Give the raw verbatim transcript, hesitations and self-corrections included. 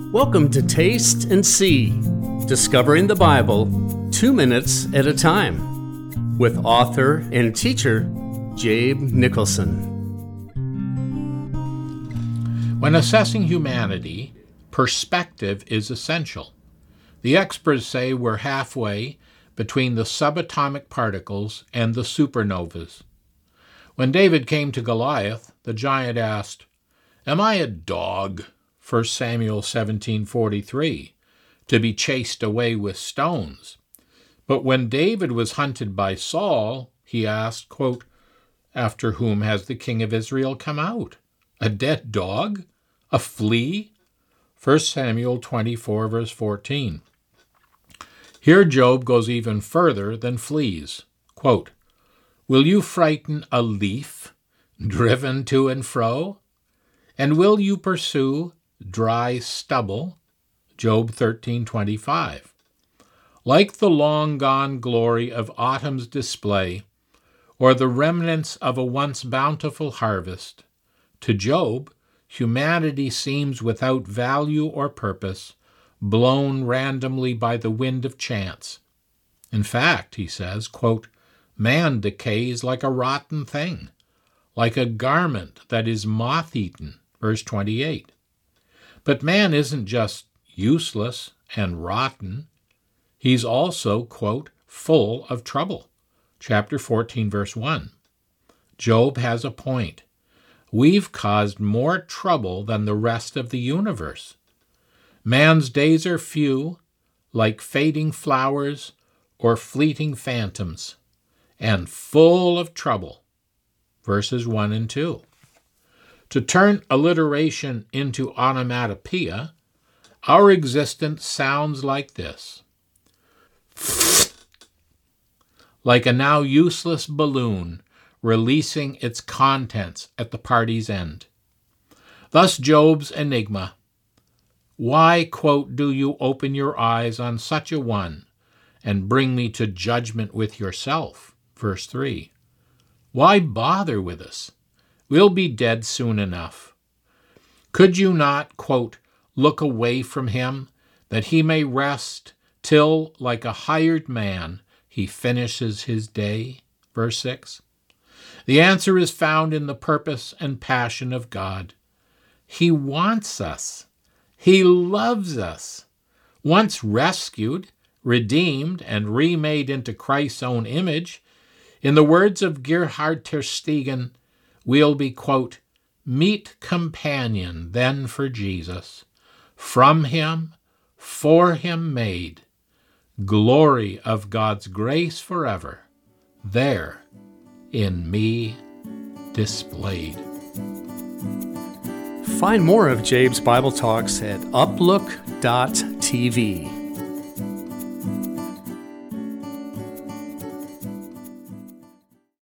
Welcome to Taste and See, discovering the Bible two minutes at a time, with author and teacher Jabe Nicholson. When assessing humanity, perspective is essential. The experts say we're halfway between the subatomic particles and the supernovas. When David came to Goliath, the giant asked, "Am I a dog?" First Samuel seventeen forty-three, to be chased away with stones. But when David was hunted by Saul, he asked, quote, "After whom has the king of Israel come out? A dead dog? A flea?" First Samuel twenty-four, verse fourteen. Here Job goes even further than fleas. Quote, "Will you frighten a leaf, driven to and fro? And will you pursue dry stubble?" Job thirteen twenty-five. Like the long-gone glory of autumn's display, or the remnants of a once bountiful harvest, to Job, humanity seems without value or purpose, blown randomly by the wind of chance. In fact, he says, quote, "Man decays like a rotten thing, like a garment that is moth-eaten," verse twenty-eight. But man isn't just useless and rotten. He's also, quote, "full of trouble." Chapter fourteen, verse one. Job has a point. We've caused more trouble than the rest of the universe. Man's days are few, like fading flowers or fleeting phantoms, and full of trouble. Verses one and two. To turn alliteration into onomatopoeia, our existence sounds like this. Like a now useless balloon releasing its contents at the party's end. Thus Job's enigma. Why, quote, "do you open your eyes on such a one and bring me to judgment with yourself?" Verse three. Why bother with us? We'll be dead soon enough. Could you not, quote, "look away from him, that he may rest till, like a hired man, he finishes his day?" Verse six. The answer is found in the purpose and passion of God. He wants us. He loves us. Once rescued, redeemed, and remade into Christ's own image, in the words of Gerhard Tersteegen, we'll be, quote, "meet companion then for Jesus, from him, for him made, glory of God's grace forever, there in me displayed." Find more of Jabe's Bible Talks at uplook dot t v.